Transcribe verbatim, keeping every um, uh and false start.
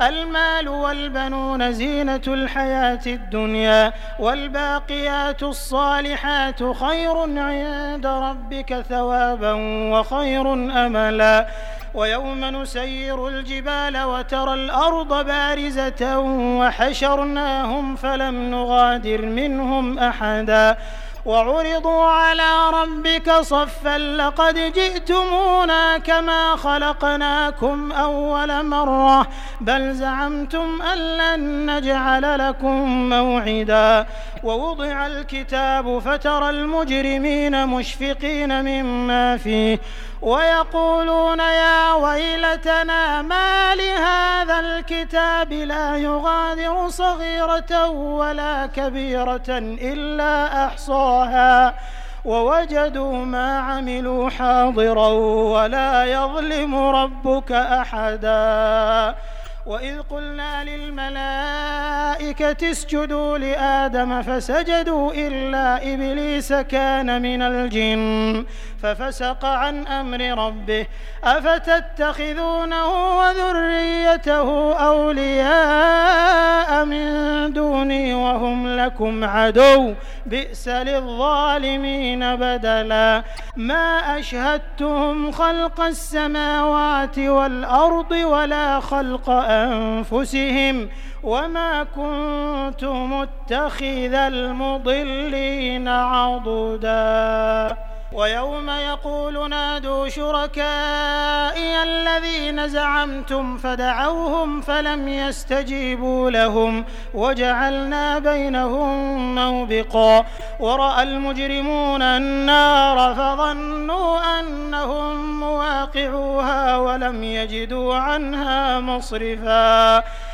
المال والبنون زينة الحياة الدنيا والباقيات الصالحات خير عند ربك ثوابا وخير أملا ويوم نسير الجبال وترى الأرض بارزة وحشرناهم فلم نغادر منهم أحدا وعرضوا على ربك صفا لقد جئتمونا كما خلقناكم أول مرة بل زعمتم أن لن نجعل لكم موعدا ووضع الكتاب فترى المجرمين مشفقين مما فيه ويقولون يا ويلتنا ما لهذا الكتاب لا يغادر صغيرة ولا كبيرة إلا أحصاها ووجدوا ما عملوا حاضرا ولا يظلم ربك أحدا وإذ قلنا للملائكة اسجدوا لآدم فسجدوا إلا إبليس كان من الجن ففسق عن أمر ربه أفتتخذونه وذريته أولياء من دوني وهم لكم عدو بئس للظالمين بدلا ما أشهدتهم خلق السماوات والأرض ولا خلق أنفسهم وما كنت متخذ المضلين عضدا ويوم يقول نادوا شركائي الذين زعمتم فدعوهم فلم يستجيبوا لهم وجعلنا بينهم موبقا ورأى المجرمون النار فظنوا أنهم مواقعوها ولم يجدوا عنها مصرفا